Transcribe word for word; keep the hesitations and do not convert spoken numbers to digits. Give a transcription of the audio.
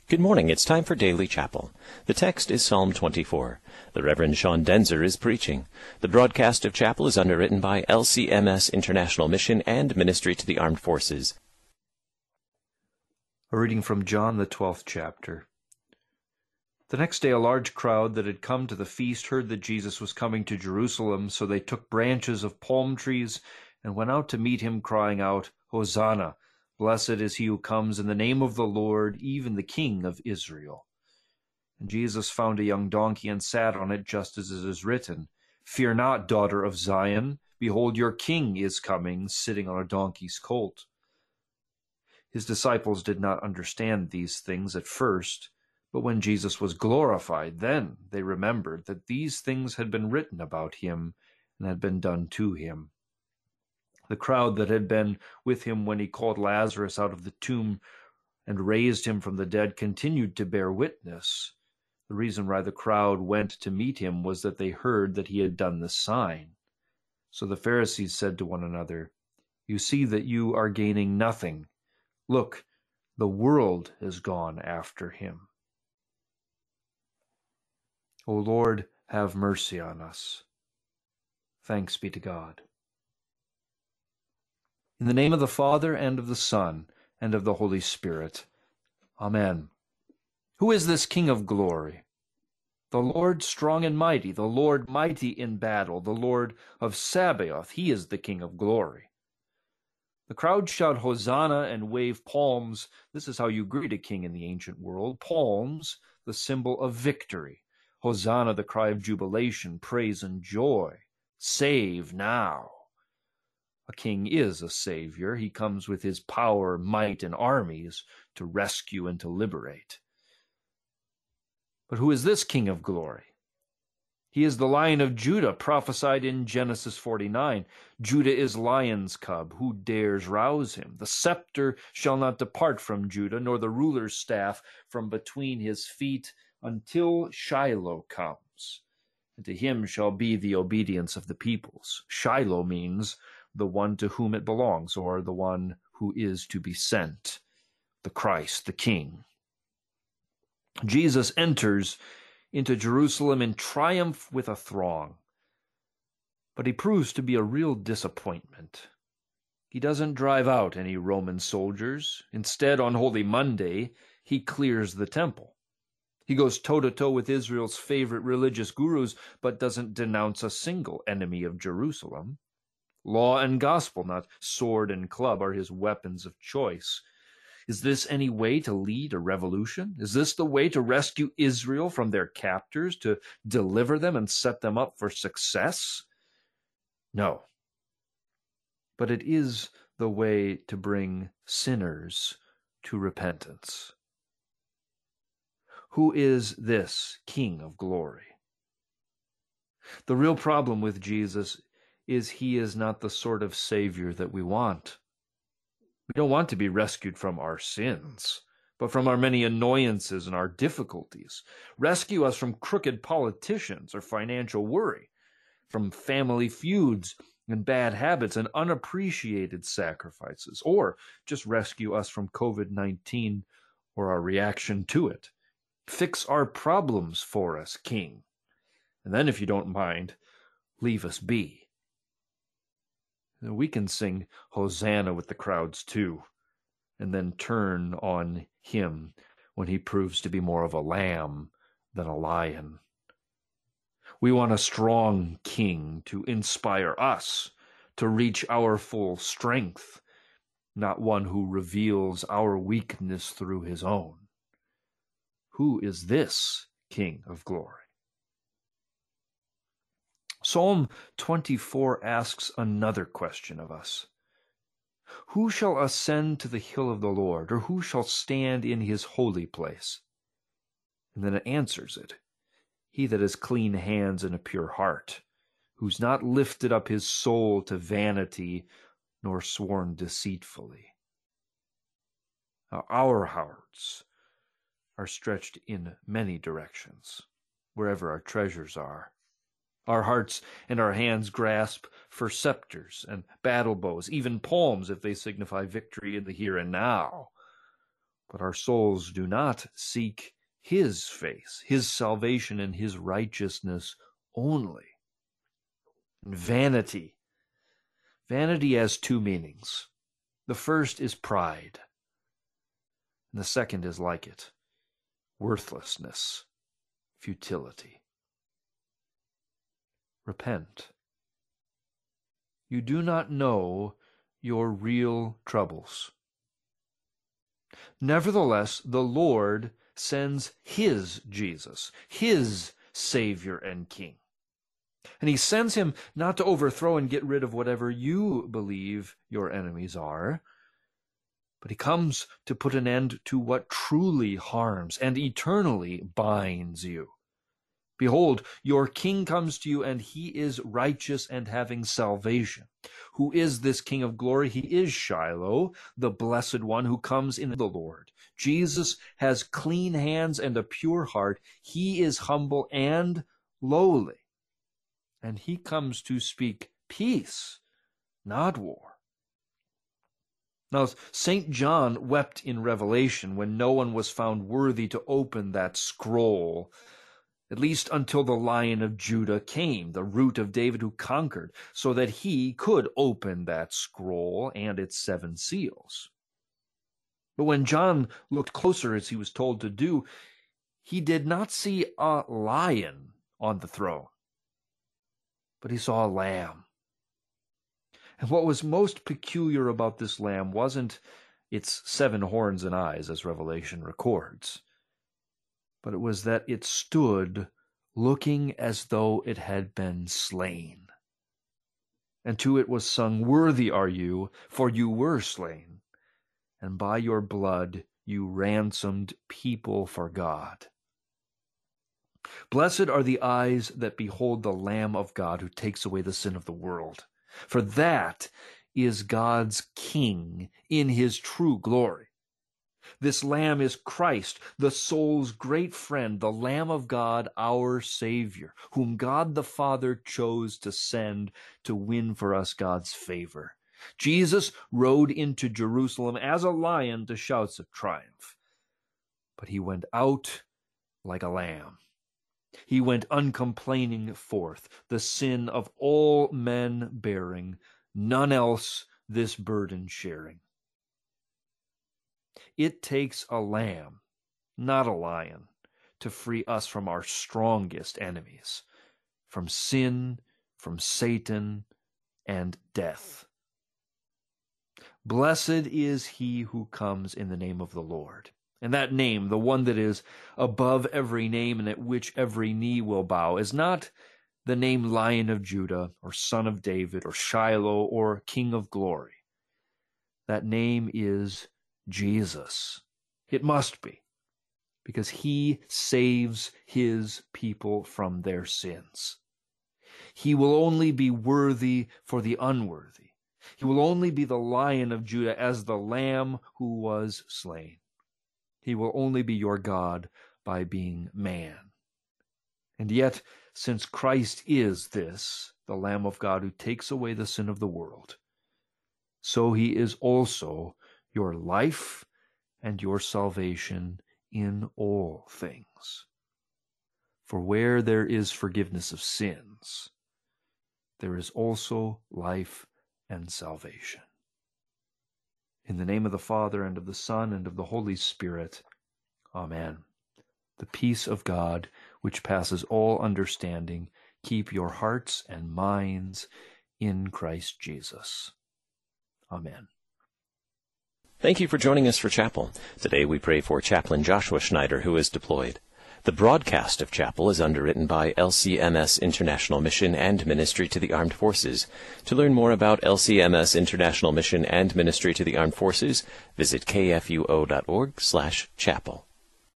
Good morning. It's time for Daily Chapel. The text is Psalm twenty-four. The Reverend Sean Denzer is preaching. The broadcast of chapel is underwritten by L C M S International Mission and Ministry to the Armed Forces. A reading from John, the twelfth chapter. The next day a large crowd that had come to the feast heard that Jesus was coming to Jerusalem, so they took branches of palm trees and went out to meet him, crying out, "Hosanna! Blessed is he who comes in the name of the Lord, even the King of Israel." And Jesus found a young donkey and sat on it, just as it is written, "Fear not, daughter of Zion. Behold, your king is coming, sitting on a donkey's colt." His disciples did not understand these things at first, but when Jesus was glorified, then they remembered that these things had been written about him and had been done to him. The crowd that had been with him when he called Lazarus out of the tomb and raised him from the dead continued to bear witness. The reason why the crowd went to meet him was that they heard that he had done this sign. So the Pharisees said to one another, "You see that you are gaining nothing. Look, the world has gone after him." O Lord, have mercy on us. Thanks be to God. In the name of the Father, and of the Son, and of the Holy Spirit. Amen. Who is this King of glory? The Lord strong and mighty, the Lord mighty in battle, the Lord of Sabaoth, he is the King of glory. The crowd shout Hosanna and wave palms. This is how you greet a king in the ancient world. Palms, the symbol of victory. Hosanna, the cry of jubilation, praise, and joy. Save now. A king is a savior. He comes with his power, might, and armies to rescue and to liberate. But who is this King of glory? He is the Lion of Judah, prophesied in Genesis forty-nine. Judah is lion's cub. Who dares rouse him? The scepter shall not depart from Judah, nor the ruler's staff from between his feet, until Shiloh comes. And to him shall be the obedience of the peoples. Shiloh means the one to whom it belongs, or the one who is to be sent, the Christ, the King. Jesus enters into Jerusalem in triumph with a throng, but he proves to be a real disappointment. He doesn't drive out any Roman soldiers. Instead, on Holy Monday, he clears the temple. He goes toe-to-toe with Israel's favorite religious gurus, but doesn't denounce a single enemy of Jerusalem. Law and gospel, not sword and club, are his weapons of choice. Is this any way to lead a revolution? Is this the way to rescue Israel from their captors, to deliver them and set them up for success? No. But it is the way to bring sinners to repentance. Who is this King of glory? The real problem with Jesus is he is not the sort of Savior that we want. We don't want to be rescued from our sins, but from our many annoyances and our difficulties. Rescue us from crooked politicians or financial worry, from family feuds and bad habits and unappreciated sacrifices, or just rescue us from COVID nineteen or our reaction to it. Fix our problems for us, King. And then, if you don't mind, leave us be. We can sing Hosanna with the crowds too, and then turn on him when he proves to be more of a lamb than a lion. We want a strong king to inspire us to reach our full strength, not one who reveals our weakness through his own. Who is this King of glory? Psalm twenty-four asks another question of us. Who shall ascend to the hill of the Lord, or who shall stand in his holy place? And then it answers it. He that has clean hands and a pure heart, who's not lifted up his soul to vanity, nor sworn deceitfully. Now, our hearts are stretched in many directions, wherever our treasures are. Our hearts and our hands grasp for scepters and battle bows, even palms if they signify victory in the here and now. But our souls do not seek his face, his salvation and his righteousness only. And vanity. Vanity has two meanings. The first is pride, and the second is like it, worthlessness, futility. Repent. You do not know your real troubles. Nevertheless, the Lord sends his Jesus, his Savior and King. And he sends him not to overthrow and get rid of whatever you believe your enemies are, but he comes to put an end to what truly harms and eternally binds you. Behold, your King comes to you, and he is righteous and having salvation. Who is this King of glory? He is Shiloh, the blessed one who comes in the Lord. Jesus has clean hands and a pure heart. He is humble and lowly. And he comes to speak peace, not war. Now, Saint John wept in Revelation when no one was found worthy to open that scroll, at least until the Lion of Judah came, the root of David who conquered, so that he could open that scroll and its seven seals. But when John looked closer, as he was told to do, he did not see a lion on the throne, but he saw a lamb. And what was most peculiar about this lamb wasn't its seven horns and eyes, as Revelation records, but it was that it stood looking as though it had been slain. And to it was sung, "Worthy are you, for you were slain, and by your blood you ransomed people for God." Blessed are the eyes that behold the Lamb of God who takes away the sin of the world, for that is God's King in his true glory. This Lamb is Christ, the soul's great friend, the Lamb of God, our Savior, whom God the Father chose to send to win for us God's favor. Jesus rode into Jerusalem as a lion to shouts of triumph, but he went out like a lamb. He went uncomplaining forth, the sin of all men bearing, none else this burden sharing. It takes a lamb, not a lion, to free us from our strongest enemies, from sin, from Satan, and death. Blessed is he who comes in the name of the Lord. And that name, the one that is above every name and at which every knee will bow, is not the name Lion of Judah or Son of David or Shiloh or King of Glory. That name is Jesus. It must be, because he saves his people from their sins. He will only be worthy for the unworthy. He will only be the Lion of Judah as the Lamb who was slain. He will only be your God by being man. And yet, since Christ is this, the Lamb of God who takes away the sin of the world, so he is also your life and your salvation in all things. For where there is forgiveness of sins, there is also life and salvation. In the name of the Father, and of the Son, and of the Holy Spirit. Amen. The peace of God, which passes all understanding, keep your hearts and minds in Christ Jesus. Amen. Thank you for joining us for Chapel. Today we pray for Chaplain Joshua Schneider, who is deployed. The broadcast of Chapel is underwritten by L C M S International Mission and Ministry to the Armed Forces. To learn more about L C M S International Mission and Ministry to the Armed Forces, visit k f u o dot org slash chapel.